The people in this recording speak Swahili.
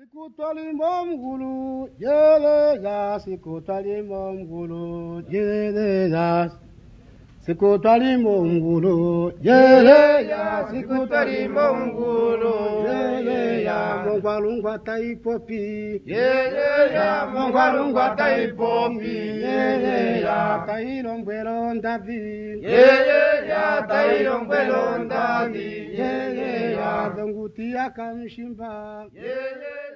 Sikutwali momgulu, yeleya, sikutwali momgulu, yeleya. Sikutwali momgulu, yeleya, sikutwali momgulu, yeleya. Mongwalungwa taipopi, yeleya, mongwalungwa taipopi, yeleya. Tailongwelo ndavi, yeleya, tailongwelo ndavi, yeleya. Donguti akamshimba, yeleya.